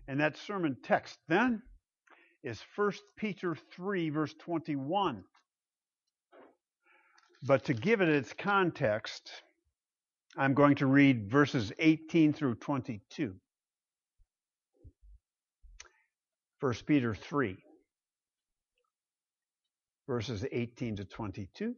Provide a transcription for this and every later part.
And that sermon text then is 1 Peter 3, verse 21. But to give it its context, I'm going to read verses 18 through 22. 1 Peter 3, verses 18 to 22.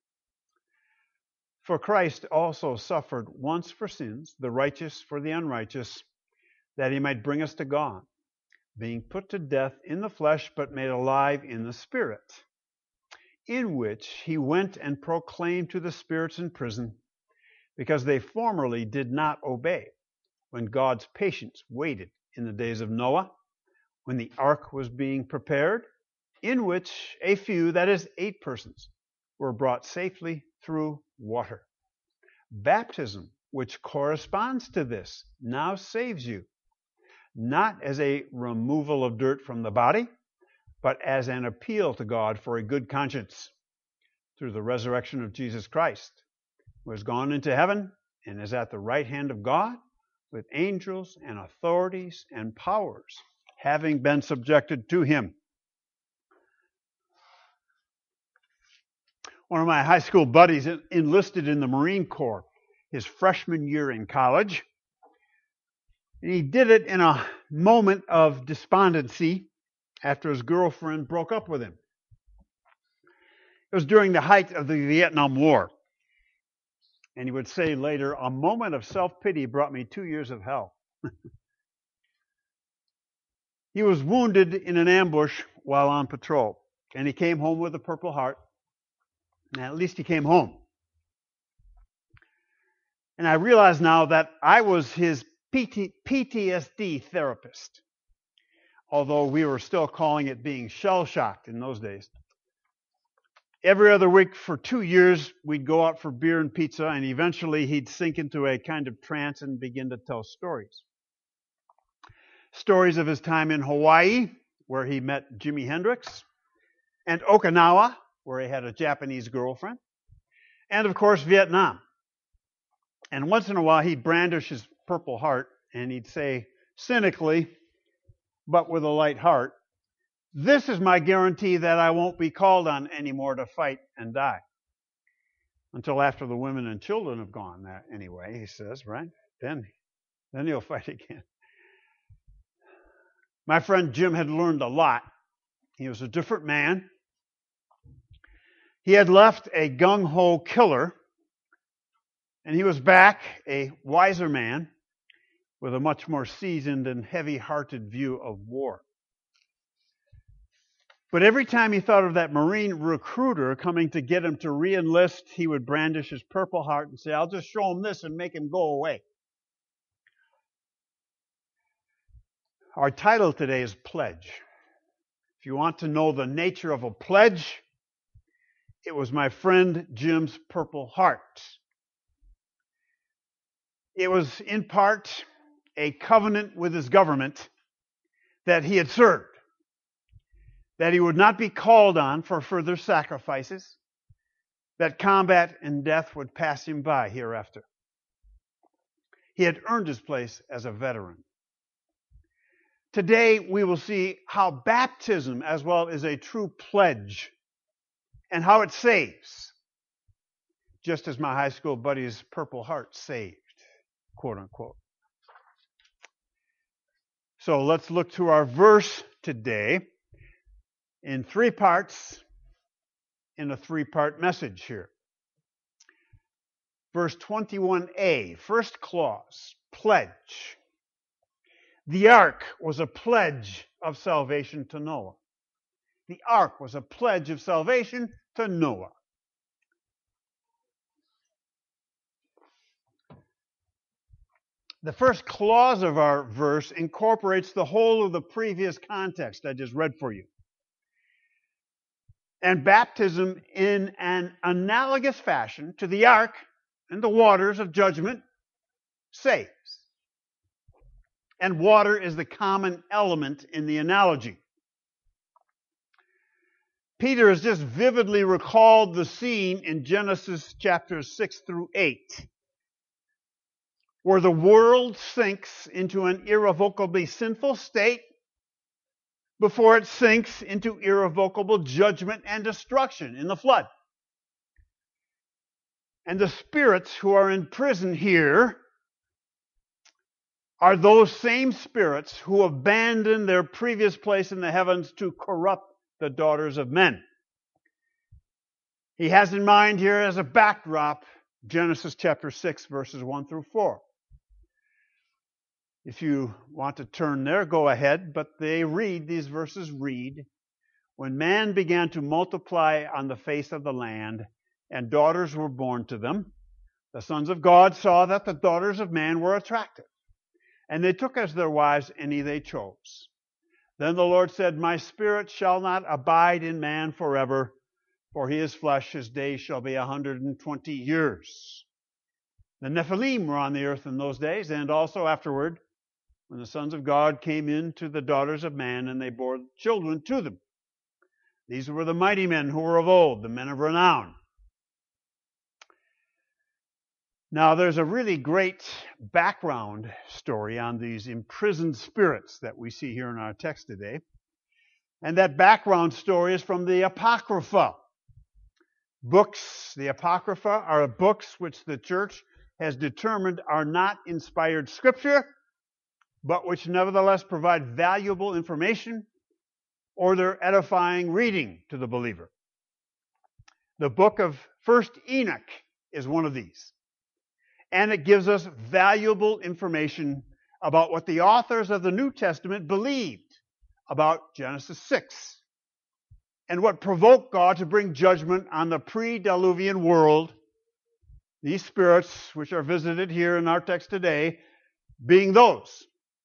For Christ also suffered once for sins, the righteous for the unrighteous, that he might bring us to God, being put to death in the flesh, but made alive in the Spirit, in which he went and proclaimed to the spirits in prison, because they formerly did not obey, when God's patience waited in the days of Noah, when the ark was being prepared, in which a few, that is 8 persons, were brought safely through water. Baptism, which corresponds to this, now saves you, not as a removal of dirt from the body, but as an appeal to God for a good conscience through the resurrection of Jesus Christ, who has gone into heaven and is at the right hand of God with angels and authorities and powers, having been subjected to him. One of my high school buddies enlisted in the Marine Corps his freshman year in college. And he did it in a moment of despondency after his girlfriend broke up with him. It was during the height of the Vietnam War. And he would say later, a moment of self-pity brought me 2 years of hell. He was wounded in an ambush while on patrol. And he came home with a Purple Heart. And at least he came home. And I realize now that I was his PTSD therapist, although we were still calling it being shell-shocked in those days. Every other week for 2 years, we'd go out for beer and pizza, and eventually he'd sink into a kind of trance and begin to tell stories. Stories of his time in Hawaii, where he met Jimi Hendrix, and Okinawa, where he had a Japanese girlfriend, and of course Vietnam. And once in a while he'd brandish his Purple Heart and he'd say cynically, but with a light heart, "This is my guarantee that I won't be called on anymore to fight and die." Until after the women and children have gone there anyway, he says, right? Then he'll fight again. My friend Jim had learned a lot. He was a different man. He had left a gung-ho killer, and he was back a wiser man with a much more seasoned and heavy-hearted view of war. But every time he thought of that Marine recruiter coming to get him to re-enlist, he would brandish his Purple Heart and say, "I'll just show him this and make him go away." Our title today is Pledge. If you want to know the nature of a pledge, it was my friend Jim's Purple Heart. It was in part a covenant with his government that he had served, that he would not be called on for further sacrifices, that combat and death would pass him by hereafter. He had earned his place as a veteran. Today we will see how baptism as well is a true pledge and how it saves, just as my high school buddy's Purple Heart saved, quote unquote. So let's look to our verse today in 3 parts in a 3-part message here. Verse 21a, first clause, pledge. The ark was a pledge of salvation to Noah. The ark was a pledge of salvation to Noah. The first clause of our verse incorporates the whole of the previous context I just read for you. And baptism in an analogous fashion to the ark and the waters of judgment saves. And water is the common element in the analogy. Peter has just vividly recalled the scene in Genesis chapters 6 through 8. where the world sinks into an irrevocably sinful state before it sinks into irrevocable judgment and destruction in the flood. And the spirits who are in prison here are those same spirits who abandoned their previous place in the heavens to corrupt the daughters of men. He has in mind here as a backdrop Genesis chapter 6, verses 1 through 4. If you want to turn there, go ahead, but these verses read, when man began to multiply on the face of the land, and daughters were born to them, the sons of God saw that the daughters of man were attractive, and they took as their wives any they chose. Then the Lord said, my spirit shall not abide in man forever, for he is flesh, his days shall be 120 years. The Nephilim were on the earth in those days, and also afterward, when the sons of God came in to the daughters of man, and they bore children to them. These were the mighty men who were of old, the men of renown. Now, there's a really great background story on these imprisoned spirits that we see here in our text today. And that background story is from the Apocrypha. Books, the Apocrypha, are books which the church has determined are not inspired scripture, but which nevertheless provide valuable information or their edifying reading to the believer. The book of 1 Enoch is one of these. And it gives us valuable information about what the authors of the New Testament believed about Genesis 6 and what provoked God to bring judgment on the pre-Diluvian world, these spirits which are visited here in our text today being those.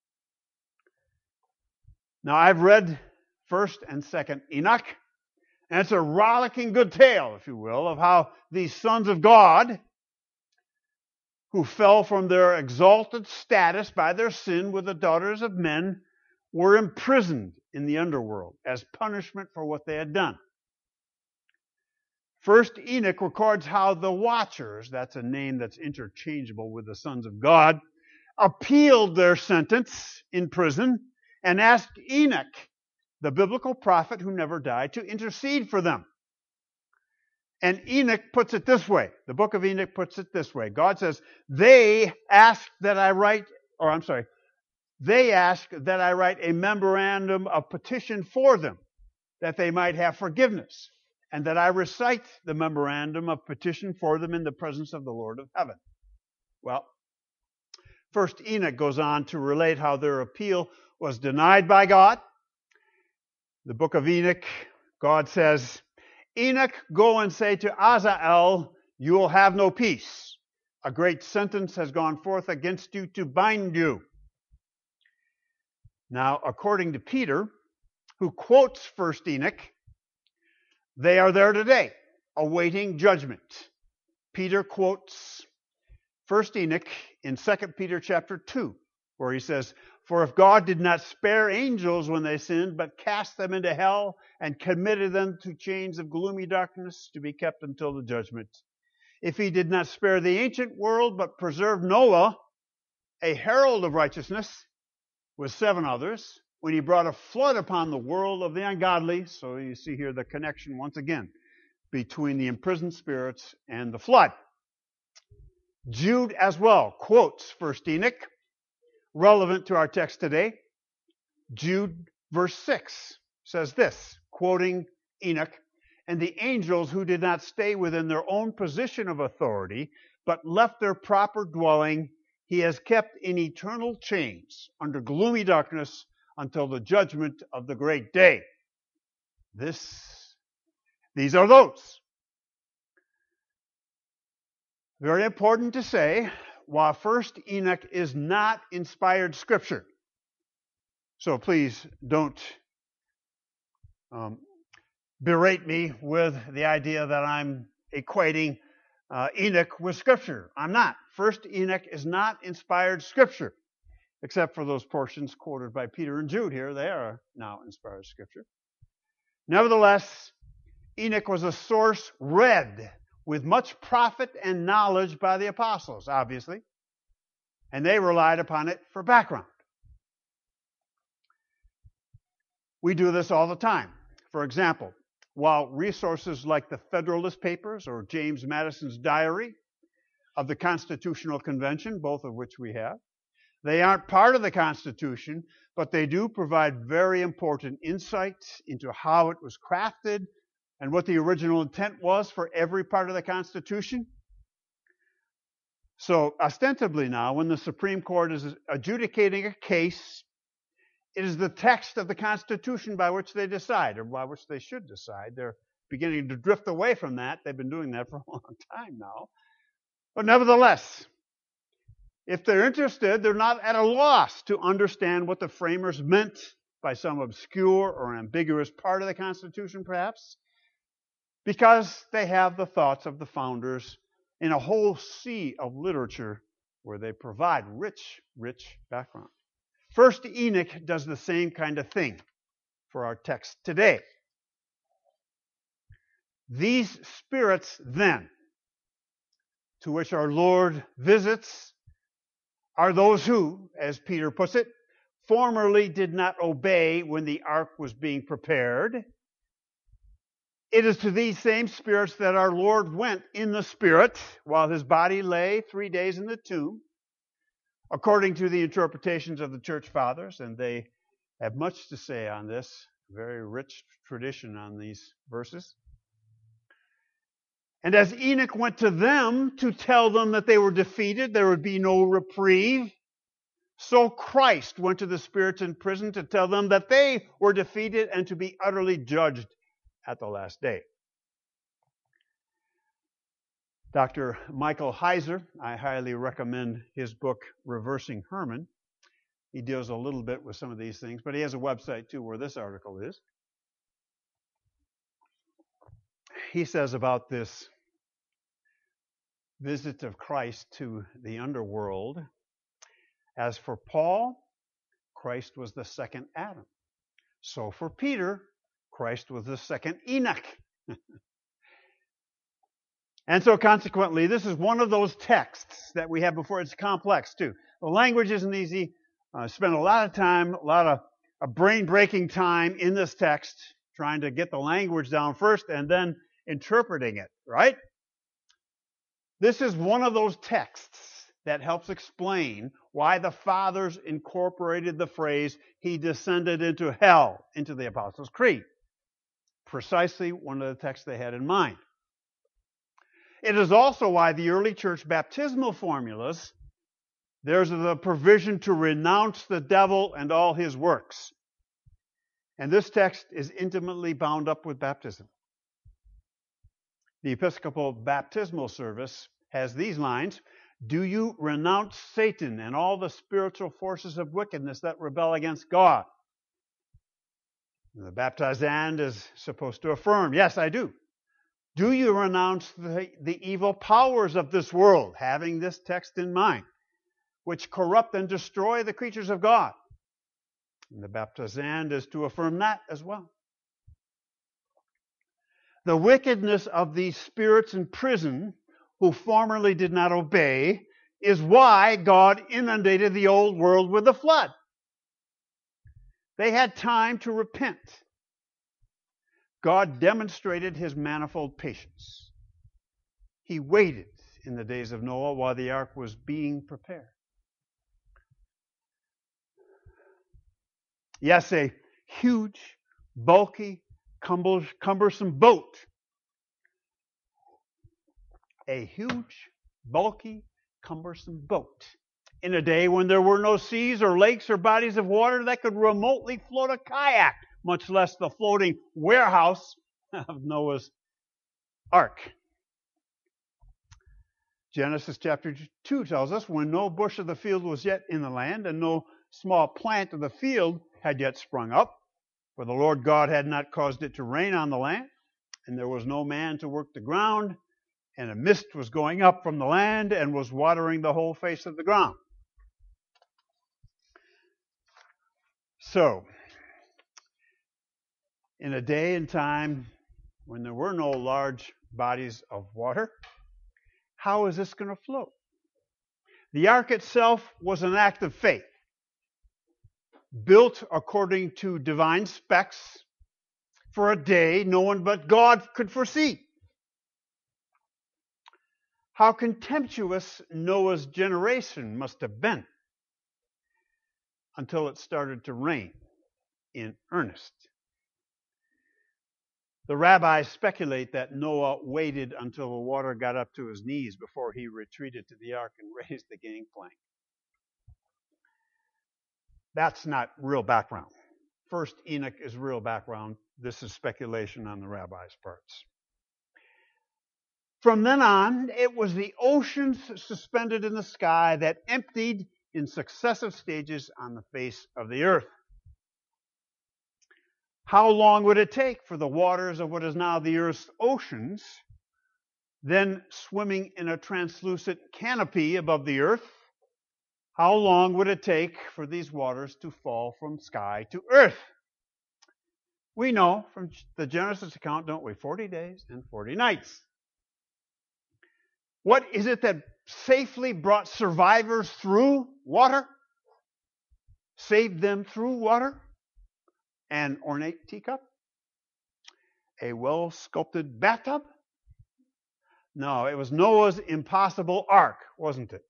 Now, I've read 1st and 2nd Enoch, and it's a rollicking good tale, if you will, of how these sons of God who fell from their exalted status by their sin with the daughters of men were imprisoned in the underworld as punishment for what they had done. 1st Enoch records how the Watchers, that's a name that's interchangeable with the sons of God, appealed their sentence in prison and asked Enoch, the biblical prophet who never died, to intercede for them. And Enoch puts it this way. The book of Enoch puts it this way. God says, they ask that I write a memorandum of petition for them, that they might have forgiveness, and that I recite the memorandum of petition for them in the presence of the Lord of heaven. Well, 1st Enoch goes on to relate how their appeal was denied by God. The book of Enoch, God says, Enoch, go and say to Azazel, you will have no peace. A great sentence has gone forth against you to bind you. Now, according to Peter, who quotes 1st Enoch, they are there today, awaiting judgment. Peter quotes 1st Enoch in 2 Peter chapter 2, where he says, for if God did not spare angels when they sinned, but cast them into hell and committed them to chains of gloomy darkness to be kept until the judgment. If he did not spare the ancient world, but preserved Noah, a herald of righteousness, with 7 others, when he brought a flood upon the world of the ungodly. So you see here the connection once again between the imprisoned spirits and the flood. Jude as well quotes 1st Enoch, relevant to our text today. Jude verse 6 says this, quoting Enoch, and the angels who did not stay within their own position of authority, but left their proper dwelling, he has kept in eternal chains under gloomy darkness until the judgment of the great day. These are those. Very important to say, while 1st Enoch is not inspired scripture, so please don't berate me with the idea that I'm equating Enoch with scripture. I'm not. 1st Enoch is not inspired scripture, except for those portions quoted by Peter and Jude here. They are now inspired scripture. Nevertheless, Enoch was a source read with much profit and knowledge by the apostles, obviously. and they relied upon it for background. We do this all the time. For example, while resources like the Federalist Papers or James Madison's Diary of the Constitutional Convention, both of which we have, they aren't part of the Constitution, but they do provide very important insights into how it was crafted and what the original intent was for every part of the Constitution. So, ostensibly now, when the Supreme Court is adjudicating a case, it is the text of the Constitution by which they decide, or by which they should decide. They're beginning to drift away from that. They've been doing that for a long time now. But nevertheless, if they're interested, they're not at a loss to understand what the framers meant by some obscure or ambiguous part of the Constitution, perhaps, because they have the thoughts of the founders in a whole sea of literature where they provide rich, rich background. First Enoch does the same kind of thing for our text today. These spirits, then, to which our Lord visits, are those who, as Peter puts it, formerly did not obey when the ark was being prepared. It is to these same spirits that our Lord went in the Spirit while his body lay 3 days in the tomb, according to the interpretations of the church fathers, and they have much to say on this, very rich tradition on these verses. And as Enoch went to them to tell them that they were defeated, there would be no reprieve, so Christ went to the spirits in prison to tell them that they were defeated and to be utterly judged at the last day. Dr. Michael Heiser, I highly recommend his book, Reversing Herman. He deals a little bit with some of these things, but he has a website too where this article is. He says about this visit of Christ to the underworld, as for Paul, Christ was the second Adam. So for Peter, Christ was the second Enoch. And so consequently, this is one of those texts that we have before. It's complex too. The language isn't easy. Spend a lot of time, a lot of brain-breaking time in this text, trying to get the language down first and then interpreting it, right? This is one of those texts that helps explain why the fathers incorporated the phrase, he descended into hell, into the Apostles' Creed. Precisely one of the texts they had in mind. It is also why the early church baptismal formulas, there's the provision to renounce the devil and all his works. And this text is intimately bound up with baptism. The Episcopal baptismal service has these lines: do you renounce Satan and all the spiritual forces of wickedness that rebel against God? The baptizand is supposed to affirm, yes, I do. Do you renounce the evil powers of this world, having this text in mind, which corrupt and destroy the creatures of God? And the baptizand is to affirm that as well. The wickedness of these spirits in prison who formerly did not obey is why God inundated the old world with a flood. They had time to repent. God demonstrated his manifold patience. He waited in the days of Noah while the ark was being prepared. Yes, a huge, bulky, cumbersome boat. A huge, bulky, cumbersome boat. In a day when there were no seas or lakes or bodies of water that could remotely float a kayak, much less the floating warehouse of Noah's ark. Genesis chapter 2 tells us, when no bush of the field was yet in the land, and no small plant of the field had yet sprung up, for the Lord God had not caused it to rain on the land, and there was no man to work the ground, and a mist was going up from the land and was watering the whole face of the ground. So, in a day and time when there were no large bodies of water, how is this going to float? The ark itself was an act of faith, built according to divine specs for a day no one but God could foresee. How contemptuous Noah's generation must have been until it started to rain in earnest. The rabbis speculate that Noah waited until the water got up to his knees before he retreated to the ark and raised the gangplank. That's not real background. First Enoch is real background. This is speculation on the rabbis' parts. From then on, it was the oceans suspended in the sky that emptied in successive stages on the face of the earth. How long would it take for the waters of what is now the earth's oceans, then swimming in a translucent canopy above the earth, how long would it take for these waters to fall from sky to earth? We know from the Genesis account, don't we? 40 days and 40 nights. What is it that safely brought survivors through water? Saved them through water? An ornate teacup? A well-sculpted bathtub? No, it was Noah's impossible ark, wasn't it?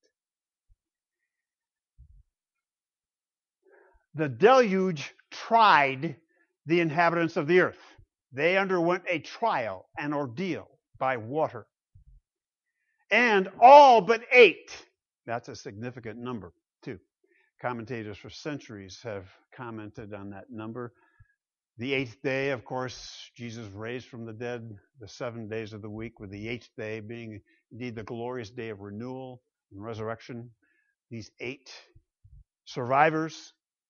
The deluge tried the inhabitants of the earth. They underwent a trial, an ordeal by water. And all but 8. That's a significant number, too. Commentators for centuries have commented on that number. The 8th day, of course, Jesus raised from the dead, the 7 days of the week, with the 8th day being indeed the glorious day of renewal and resurrection. These 8 survivors,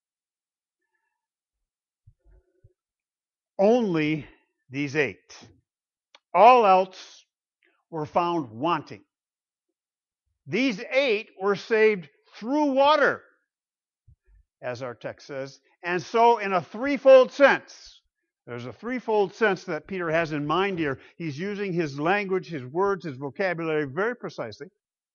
only these 8. All else were found wanting. These 8 were saved through water, as our text says, and so in a threefold sense. There's a threefold sense that Peter has in mind here. He's using his language, his words, his vocabulary very precisely.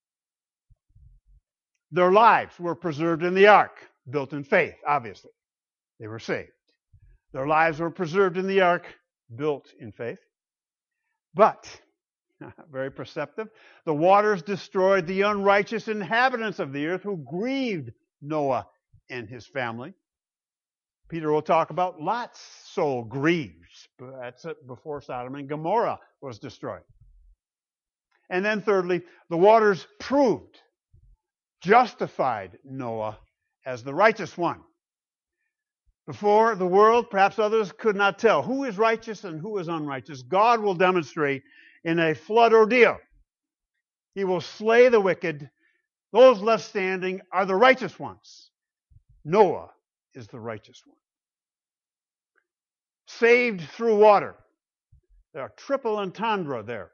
Their lives were preserved in the ark, built in faith, obviously. They were saved. Their lives were preserved in the ark, built in faith. But, very perceptive, the waters destroyed the unrighteous inhabitants of the earth who grieved Noah and his family. Peter will talk about Lot's soul grieves. That's before Sodom and Gomorrah was destroyed. And then thirdly, the waters proved, justified Noah as the righteous one. Before the world, perhaps others could not tell who is righteous and who is unrighteous. God will demonstrate in a flood ordeal. He will slay the wicked. Those left standing are the righteous ones. Noah is the righteous one. Saved through water. There are triple entendre there,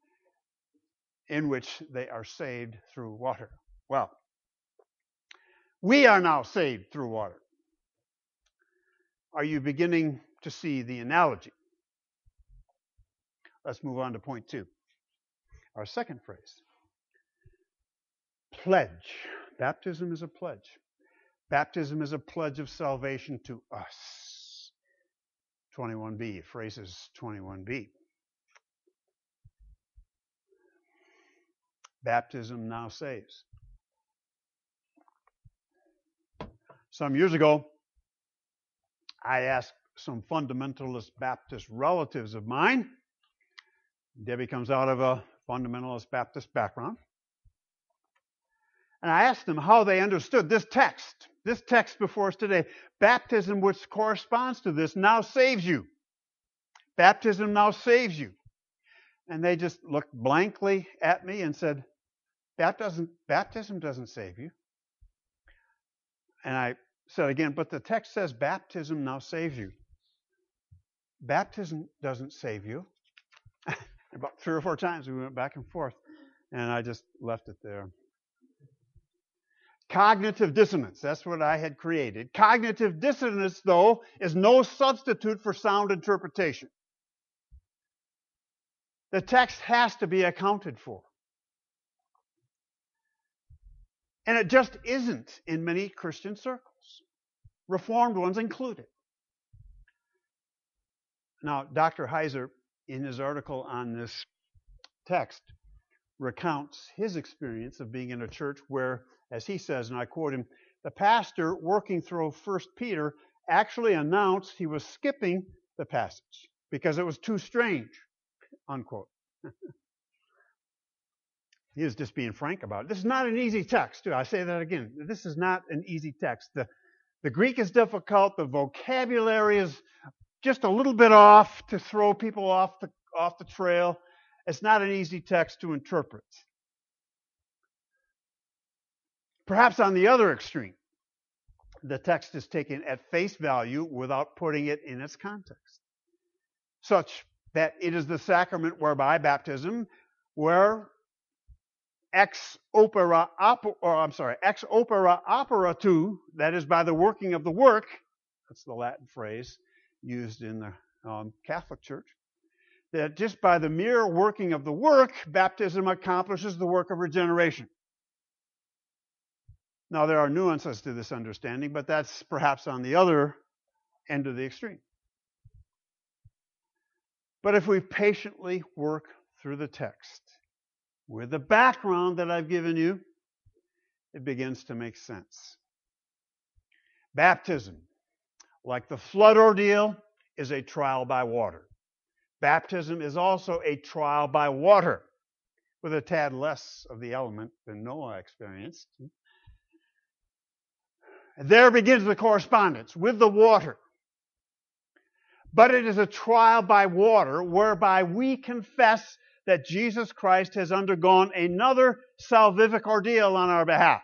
in which they are saved through water. Well, we are now saved through water. Are you beginning to see the analogy? Let's move on to point 2. Our second phrase. Pledge. Baptism is a pledge. Baptism is a pledge of salvation to us. 21b, phrases 21b. Baptism now saves. Some years ago, I asked some fundamentalist Baptist relatives of mine. Debbie comes out of a fundamentalist Baptist background. And I asked them how they understood this text before us today. Baptism, which corresponds to this, now saves you. Baptism now saves you. And they just looked blankly at me and said, baptism doesn't save you. And I said again, but the text says baptism now saves you. Baptism doesn't save you. About 3 or 4 times we went back and forth, and I just left it there. Cognitive dissonance, that's what I had created. Cognitive dissonance, though, is no substitute for sound interpretation. The text has to be accounted for. And it just isn't in many Christian circles, Reformed ones included. Now, Dr. Heiser, in his article on this text, recounts his experience of being in a church where, as he says, and I quote him, the pastor working through 1 Peter actually announced he was skipping the passage because it was too strange, unquote. He is just being frank about it. This is not an easy text, too. I say that again. This is not an easy text. The Greek is difficult. The vocabulary is just a little bit off to throw people off the trail. It's not an easy text to interpret. Perhaps on the other extreme, the text is taken at face value without putting it in its context, such that it is the sacrament whereby baptism, where ex opera operato, that is by the working of the work, that's the Latin phrase used in the Catholic Church, that just by the mere working of the work, baptism accomplishes the work of regeneration. Now, there are nuances to this understanding, but that's perhaps on the other end of the extreme. But if we patiently work through the text with the background that I've given you, it begins to make sense. Baptism, like the flood ordeal, is a trial by water. Baptism is also a trial by water, with a tad less of the element than Noah experienced. And there begins the correspondence with the water. But it is a trial by water whereby we confess that Jesus Christ has undergone another salvific ordeal on our behalf.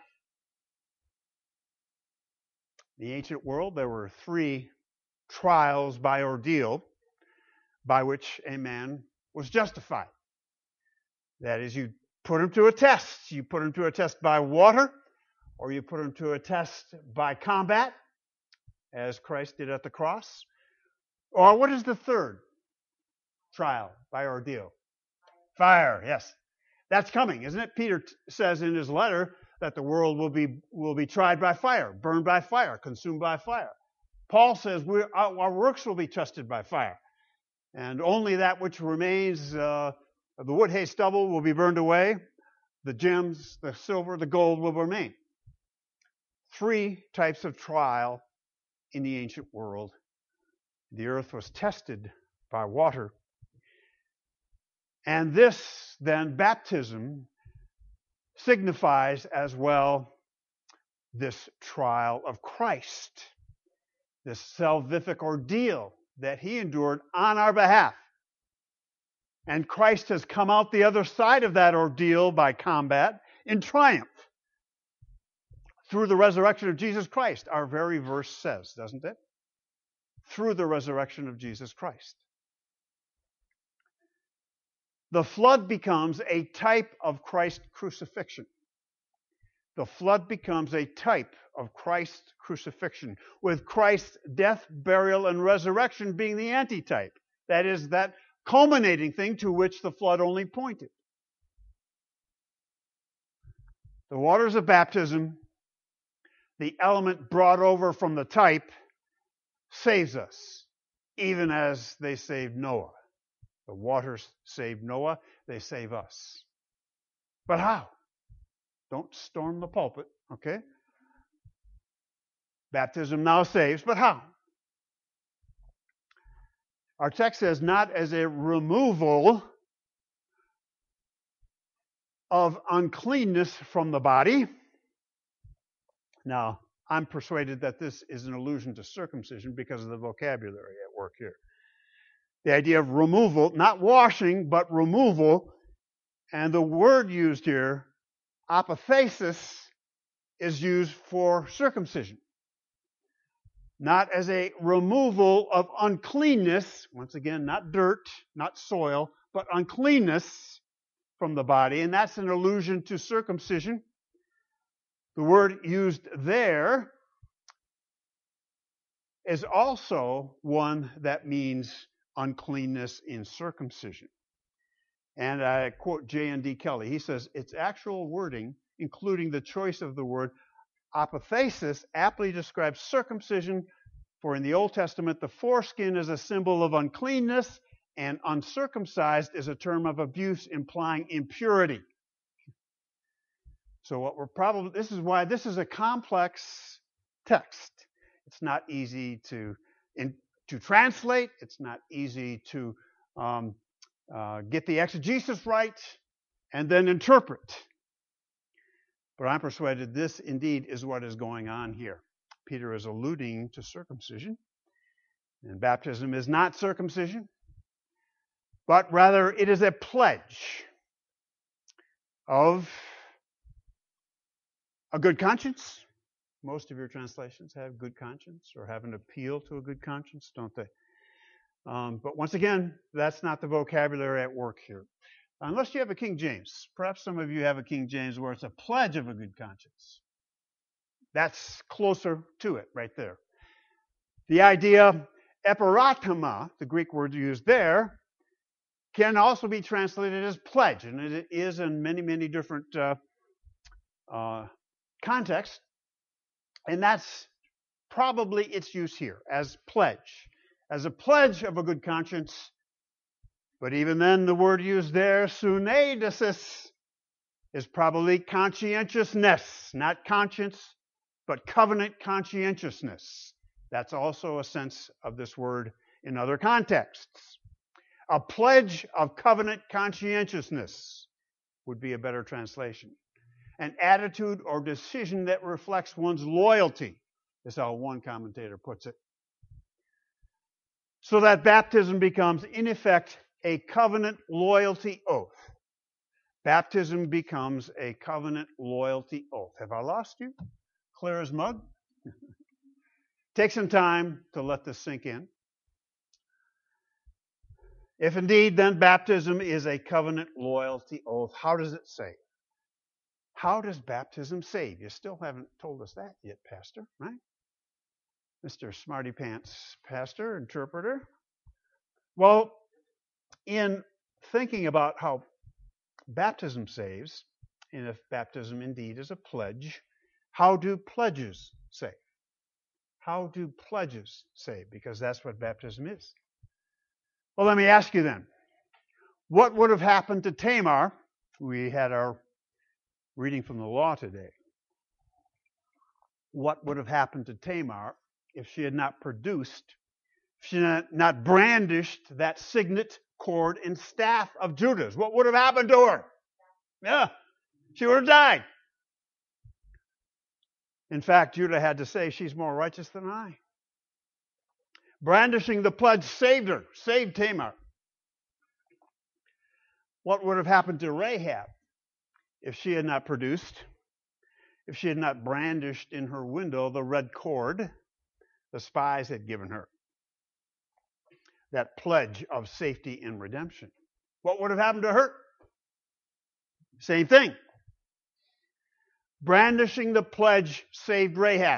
In the ancient world, there were 3 trials by ordeal by which a man was justified. That is, you put him to a test. You put him to a test by water, or you put him to a test by combat, as Christ did at the cross. Or what is the third trial by ordeal? Fire, yes. That's coming, isn't it? Peter says in his letter that the world will be tried by fire, burned by fire, consumed by fire. Paul says our works will be tested by fire. And only that which remains, the wood, hay, stubble will be burned away. The gems, the silver, the gold will remain. 3 types of trial in the ancient world. The earth was tested by water. And this, then, baptism, signifies as well this trial of Christ, this salvific ordeal that he endured on our behalf. And Christ has come out the other side of that ordeal by combat in triumph through the resurrection of Jesus Christ. Our very verse says, doesn't it? Through the resurrection of Jesus Christ. The flood becomes a type of Christ's crucifixion. The flood becomes a type of Christ's crucifixion, with Christ's death, burial, and resurrection being the antitype. That is, that culminating thing to which the flood only pointed. The waters of baptism, the element brought over from the type, saves us, even as they saved Noah. The waters saved Noah, they save us. But how? Don't storm the pulpit, okay? Baptism now saves, but how? Our text says not as a removal of uncleanness from the body. Now, I'm persuaded that this is an allusion to circumcision because of the vocabulary at work here. The idea of removal, not washing, but removal. And the word used here, apothesis, is used for circumcision. Not as a removal of uncleanness, once again, not dirt, not soil, but uncleanness from the body. And that's an allusion to circumcision. The word used there is also one that means uncleanness in circumcision. And I quote J.N.D. Kelly. He says, its actual wording including the choice of the word apothesis, aptly describes circumcision, for in the Old Testament, the foreskin is a symbol of uncleanness, and uncircumcised is a term of abuse implying impurity. So this is why this is a complex text. It's not easy to translate. It's not easy to get the exegesis right and then interpret. But I'm persuaded this indeed is what is going on here. Peter is alluding to circumcision, and baptism is not circumcision, but rather it is a pledge of a good conscience. Most of your translations have good conscience or have an appeal to a good conscience, don't they? But once again, that's not the vocabulary at work here. Unless you have a King James. Perhaps some of you have a King James where it's a pledge of a good conscience. That's closer to it right there. The idea eperatema, the Greek word used there, can also be translated as pledge, and it is in many, many different contexts. And that's probably its use here, as pledge. As a pledge of a good conscience. But even then, the word used there, suneidesis, is probably conscientiousness, not conscience, but covenant conscientiousness. That's also a sense of this word in other contexts. A pledge of covenant conscientiousness would be a better translation. An attitude or decision that reflects one's loyalty, is how one commentator puts it. So that baptism becomes, in effect, a covenant loyalty oath. Baptism becomes a covenant loyalty oath. Have I lost you? Clear as mud? Take some time to let this sink in. If indeed, then baptism is a covenant loyalty oath, how does it save? How does baptism save? You still haven't told us that yet, Pastor, right? Mr. Smarty Pants, pastor, interpreter. Well, in thinking about how baptism saves, and if baptism indeed is a pledge, how do pledges save? How do pledges save? Because that's what baptism is. Well, let me ask you then, what would have happened to Tamar? We had our reading from the law today. What would have happened to Tamar if she had not produced, if she had not brandished that signet, cord, and staff of Judah's? What would have happened to her? Yeah, she would have died. In fact, Judah had to say, she's more righteous than I. Brandishing the pledge saved her, saved Tamar. What would have happened to Rahab if she had not produced, if she had not brandished in her window the red cord the spies had given her? That pledge of safety and redemption. What would have happened to her? Same thing. Brandishing the pledge saved Rahab.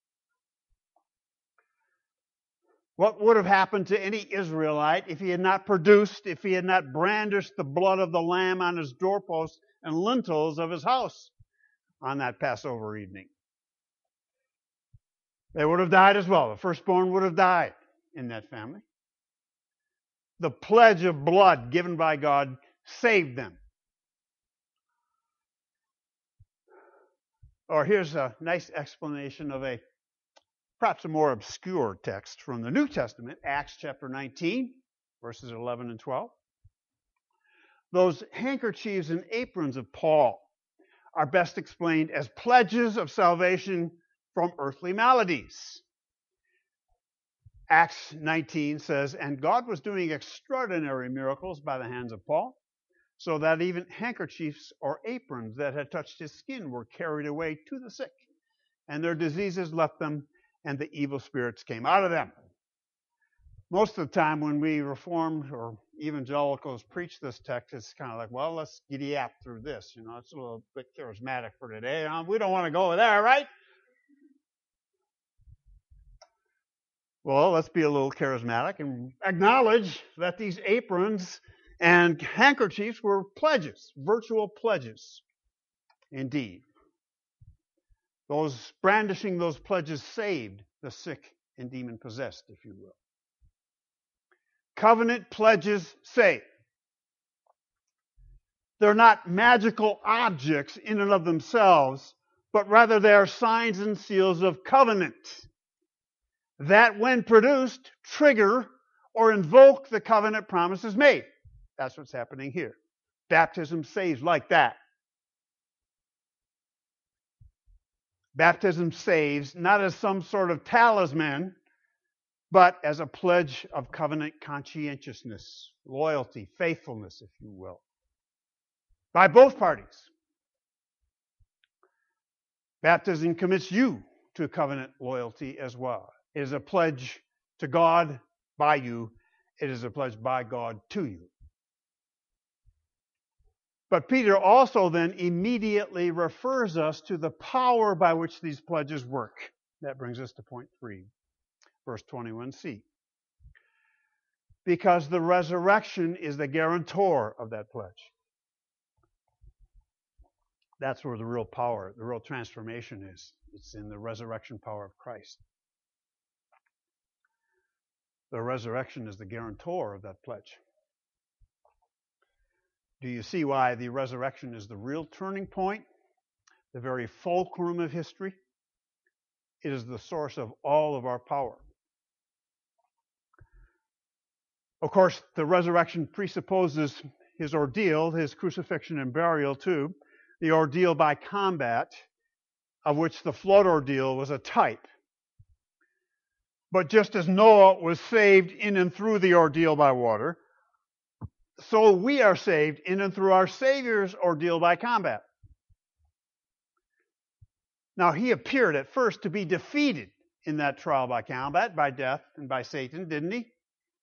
What would have happened to any Israelite if he had not produced, if he had not brandished the blood of the lamb on his doorposts and lintels of his house on that Passover evening? They would have died as well. The firstborn would have died in that family. The pledge of blood given by God saved them. Or here's a nice explanation of perhaps a more obscure text from the New Testament, Acts chapter 19, verses 11 and 12. Those handkerchiefs and aprons of Paul are best explained as pledges of salvation from earthly maladies. Acts 19 says, and God was doing extraordinary miracles by the hands of Paul, so that even handkerchiefs or aprons that had touched his skin were carried away to the sick, and their diseases left them, and the evil spirits came out of them. Most of the time when we Reformed or evangelicals preach this text, it's kind of like, well, let's giddy up through this. It's a little bit charismatic for today. We don't want to go there, right? Well, let's be a little charismatic and acknowledge that these aprons and handkerchiefs were pledges, virtual pledges. Indeed, those brandishing those pledges saved the sick and demon-possessed, if you will. Covenant pledges save. They're not magical objects in and of themselves, but rather they are signs and seals of covenant that, when produced, trigger or invoke the covenant promises made. That's what's happening here. Baptism saves like that. Baptism saves not as some sort of talisman, but as a pledge of covenant conscientiousness, loyalty, faithfulness, if you will, by both parties. Baptism commits you to covenant loyalty as well. It is a pledge to God by you. It is a pledge by God to you. But Peter also then immediately refers us to the power by which these pledges work. That brings us to point 3, verse 21c. Because the resurrection is the guarantor of that pledge. That's where the real power, the real transformation is. It's in the resurrection power of Christ. The resurrection is the guarantor of that pledge. Do you see why the resurrection is the real turning point, the very fulcrum of history? It is the source of all of our power. Of course, the resurrection presupposes his ordeal, his crucifixion and burial too, the ordeal by combat, of which the flood ordeal was a type. But just as Noah was saved in and through the ordeal by water, so we are saved in and through our Savior's ordeal by combat. Now, he appeared at first to be defeated in that trial by combat, by death and by Satan, didn't he?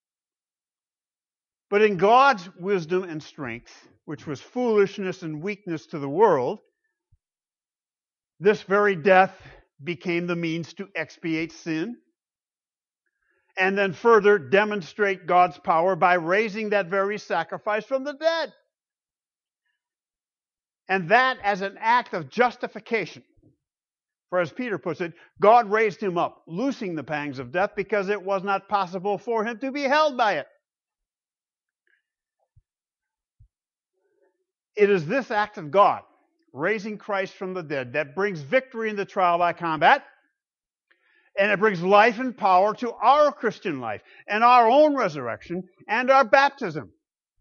But in God's wisdom and strength, which was foolishness and weakness to the world, this very death became the means to expiate sin, and then further demonstrate God's power by raising that very sacrifice from the dead. And that as an act of justification. For as Peter puts it, God raised him up, loosing the pangs of death, because it was not possible for him to be held by it. It is this act of God, raising Christ from the dead, that brings victory in the trial by combat, and it brings life and power to our Christian life, and our own resurrection, and our baptism.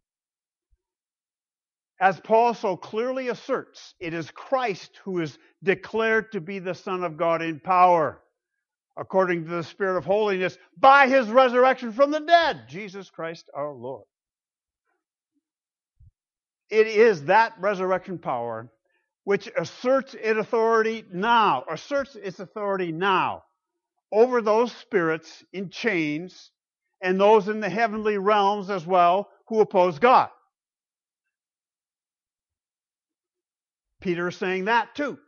As Paul so clearly asserts, it is Christ who is declared to be the Son of God in power, according to the Spirit of holiness, by his resurrection from the dead, Jesus Christ our Lord. It is that resurrection power which asserts its authority now over those spirits in chains and those in the heavenly realms as well who oppose God. Peter is saying that too.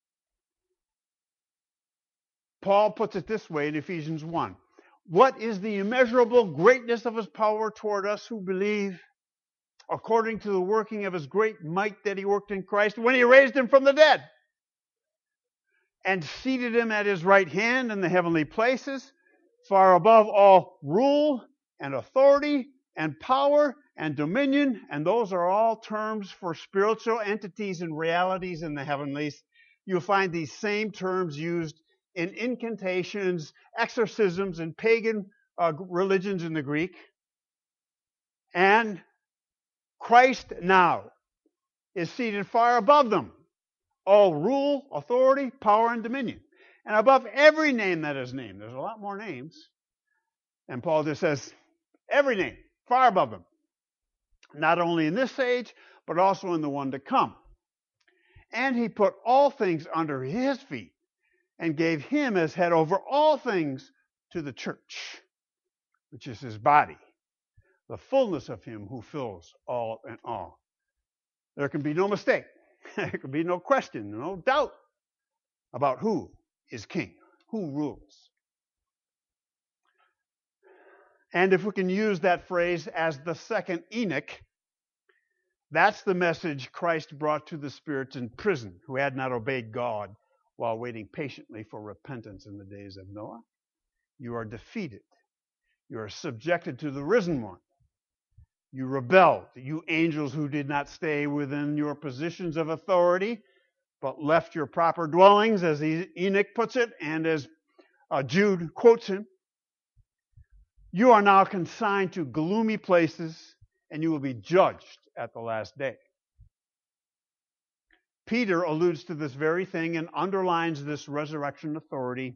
Paul puts it this way in Ephesians 1. What is the immeasurable greatness of his power toward us who believe, according to the working of his great might that he worked in Christ when he raised him from the dead and seated him at his right hand in the heavenly places, far above all rule and authority and power and dominion, and those are all terms for spiritual entities and realities in the heavenlies. You'll find these same terms used in incantations, exorcisms, and pagan religions in the Greek. And Christ now is seated far above them, all rule, authority, power, and dominion, and above every name that is named. There's a lot more names. And Paul just says, every name, far above them. Not only in this age, but also in the one to come. And he put all things under his feet and gave him as head over all things to the church, which is his body, the fullness of him who fills all in all. There can be no mistake. There can be no question, no doubt about who is king, who rules. And if we can use that phrase as the second Enoch, That's the message Christ brought to the spirits in prison who had not obeyed God while waiting patiently for repentance in the days of Noah. You are defeated. You are subjected to the risen one. You rebelled, you angels who did not stay within your positions of authority, but left your proper dwellings, as Enoch puts it, and as Jude quotes him. You are now consigned to gloomy places, and you will be judged at the last day. Peter alludes to this very thing and underlines this resurrection authority.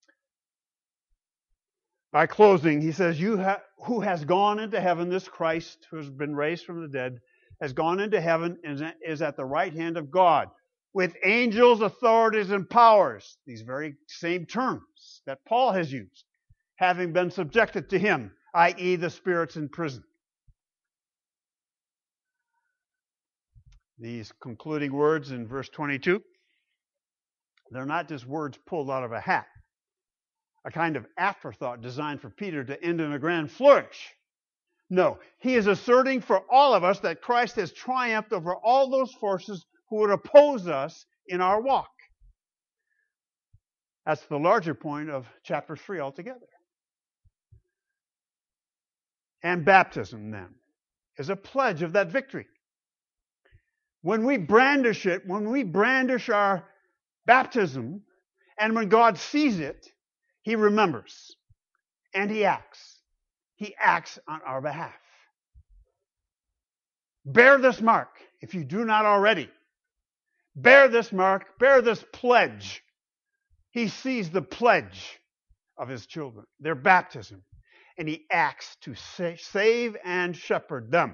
By closing, he says, who has gone into heaven, this Christ who has been raised from the dead, has gone into heaven and is at the right hand of God, with angels, authorities, and powers, these very same terms that Paul has used, having been subjected to him, i.e. the spirits in prison. These concluding words in verse 22, they're not just words pulled out of a hat, a kind of afterthought designed for Peter to end in a grand flourish. No, he is asserting for all of us that Christ has triumphed over all those forces who would oppose us in our walk. That's the larger point of chapter 3 altogether. And baptism, then, is a pledge of that victory. When we brandish it, when we brandish our baptism, and when God sees it, he remembers, and he acts. He acts on our behalf. Bear this mark, if you do not already. Bear this mark, bear this pledge. He sees the pledge of his children, their baptism, and he acts to save and shepherd them.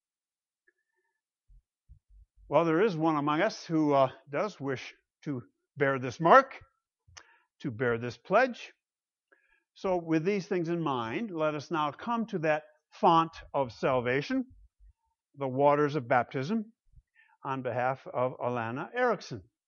Well, there is one among us who does wish to bear this mark, to bear this pledge. So with these things in mind, let us now come to that font of salvation, the waters of baptism, on behalf of Alana Erickson.